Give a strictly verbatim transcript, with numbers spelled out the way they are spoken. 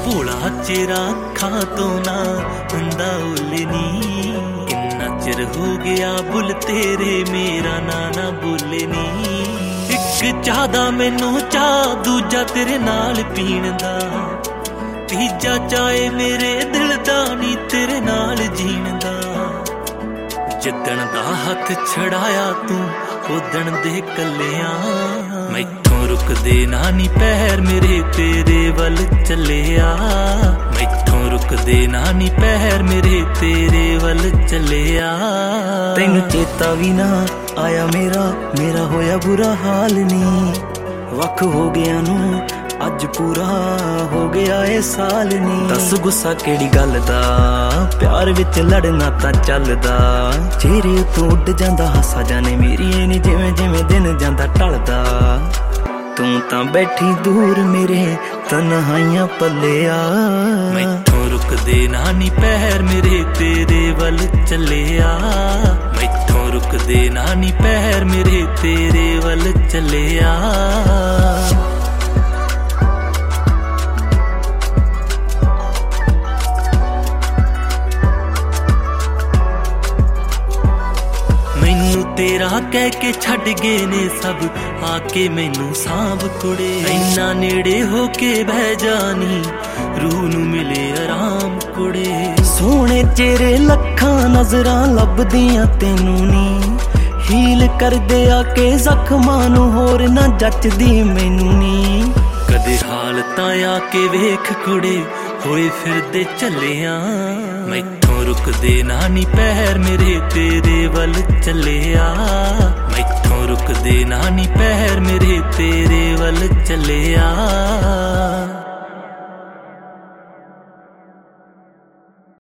ਭੋਲਾ ਚਿਹਰਾ ਅੱਖਾਂ ਤੋਂ ਨਾ ਹੁੰਦਾ ਉਲਨੀ। ਕਿੰਨਾ ਚਿਰ ਹੋ ਗਿਆ ਬੁੱਲ ਤੇਰੇ ਮੇਰਾ ਨਾਂ ਨਾ ਬੋਲਨੀ। ਇੱਕ ਚਾਹ ਦਾ ਮੈਨੂੰ ਚਾਹ ਦੂਜਾ ਤੇਰੇ ਨਾਲ ਪੀਣ ਦਾ, ਤੀਜਾ ਚਾਹੇ ਮੇਰੇ ਦਿਲ ਦਾ ਨੀ ਤੇਰੇ ਨਾਲ ਜੀਣ ਦਾ। ਜਿੱਦਣ ਦਾ ਹੱਥ ਛੜਾਇਆ ਤੂੰ ਉਦਣ ਦੇ ਕੱਲਿਆਂ, ਮੈਥੋਂ ਰੁਕਦੇ ਨਾ ਨੀ ਪੈਰ ਮੇਰੇ ਤੇਰੇ ਵੱਲ ਚੱਲਿਆ। ਮੈਥੋਂ ਰੁਕਦੇ ਨਾ ਨੀ ਪੈਰ ਮੇਰੇ ਤੇਰੇ ਵੱਲ ਚੱਲਿਆ। ਤੈਨੂੰ ਚੇਤਾ ਵੀ ਨਾ ਆਇਆ ਮੇਰਾ ਮੇਰਾ ਹੋਇਆ ਬੁਰਾ ਹਾਲ ਨੀ। ਵੱਖ ਹੋ ਗਿਆ ਨੂੰ ਅੱਜ ਪੂਰਾ ਹੋ ਗਿਆ ਏ ਸਾਲ ਨੀ। ਦੱਸ ਗੁੱਸਾ ਕਿਹੜੀ ਗੱਲ ਦਾ, ਪਿਆਰ ਵਿੱਚ ਲੜਨਾ ਤਾਂ ਚੱਲਦਾ। ਚਿਹਰੇ ਉੱਤੋਂ ਉੱਡ ਜਾਂਦਾ ਹਾਸਾ ਜਾਣੇ ਮੇਰੀ ਨੀ ਜਿਵੇਂ ਜਿਵੇਂ ਦਿਨ ਜਾਂਦਾ ਢਲਦਾ। ਤੂੰ ਤਾਂ ਬੈਠੀ ਦੂਰ ਮੇਰੇ ਤਨਹਾਈਆਂ ਪੱਲਿਆ। ਮੈਥੋਂ ਰੁਕਦੇ ਨਾ ਨੀ ਪੈਰ ਮੇਰੇ ਤੇਰੇ ਵੱਲ ਚੱਲਿਆ। ਮੈਥੋਂ ਰੁਕਦੇ ਨਾ ਨੀ ਪੈਰ ਮੇਰੇ ਤੇਰੇ ਵੱਲ ਚੱਲਿਆ। ਤੇਰਾ ਕਹਿ ਕੇ ਛੱਡ ਗਏ ਨੇ ਸਭ ਆ ਕੇ ਮੈਨੂੰ ਸਾਂਭ ਕੁੜੇ। ਇੰਨਾ ਨੇੜੇ ਹੋ ਕੇ ਬਹਿ ਜਾਨੀ ਰੂਹ ਨੂੰ ਮਿਲੇ ਆਰਾਮ ਕੁੜੇ। ਸੋਹਣੇ ਚਿਹਰੇ ਲੱਖਾਂ ਨਜ਼ਰਾਂ ਲੱਭਦੀਆਂ ਤੈਨੂੰ ਨੀ। ਹੀਲ ਕਰਦੇ ਆ ਕੇ ਜ਼ਖਮਾਂ ਨੂੰ ਹੋਰ ਨਾ ਜੱਚਦੀ ਮੈਨੂੰ ਨੀ। ਕਦੇ ਹਾਲਤਾਂ ਆ ਕੇ ਵੇਖ ਕੁੜੇ ਹੋਏ ਫਿਰਦੇ ਚੱਲਿਆਂ। ਮੈਥੋਂ ਰੁਕਦੇ ਨਾ ਨੀ ਪੈਰ ਮੇਰੇ ਤੇਰੇ ਵੱਲ ਚੱਲਿਆ। ਮੈਥੋਂ ਰੁਕਦੇ ਨਾ ਨੀ ਪੈਰ ਮੇਰੇ ਤੇਰੇ ਵੱਲ ਚੱਲਿਆ।